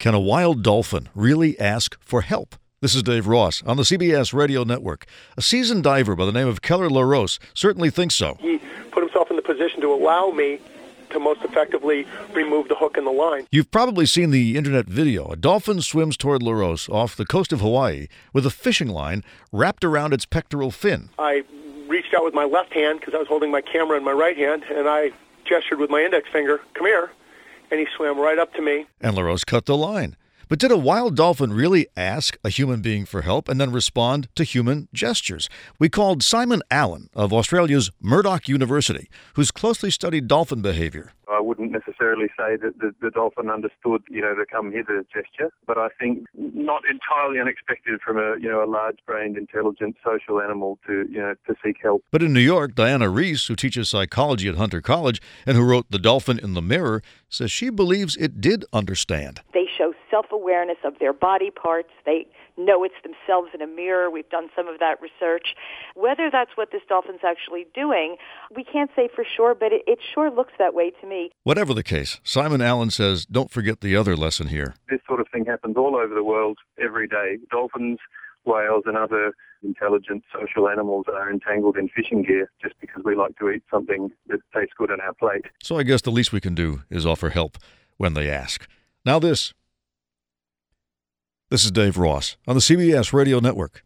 Can a wild dolphin really ask for help? This is Dave Ross on the CBS Radio Network. A seasoned diver by the name of Keller LaRose certainly thinks so. He put himself in the position to allow me to most effectively remove the hook and the line. You've probably seen the internet video. A dolphin swims toward LaRose off the coast of Hawaii with a fishing line wrapped around its pectoral fin. I reached out with my left hand because I was holding my camera in my right hand, and I gestured with my index finger, "Come here," and he swam right up to me. And LaRose cut the line. But did a wild dolphin really ask a human being for help and then respond to human gestures? We called Simon Allen of Australia's Murdoch University, who's closely studied dolphin behavior. I wouldn't necessarily say that the dolphin understood, the come hither gesture, but I think not entirely unexpected from a large-brained, intelligent, social animal to seek help. But in New York, Diana Reese, who teaches psychology at Hunter College and who wrote The Dolphin in the Mirror, says she believes it did understand. They show self-awareness of their body parts. They know it's themselves in a mirror. We've done some of that research. Whether that's what this dolphin's actually doing, we can't say for sure, but it sure looks that way to me. Whatever the case, Simon Allen says don't forget the other lesson here. This sort of thing happens all over the world every day. Dolphins, whales, and other intelligent social animals are entangled in fishing gear just because we like to eat something that tastes good on our plate. So I guess the least we can do is offer help when they ask. Now this is Dave Ross on the CBS Radio Network.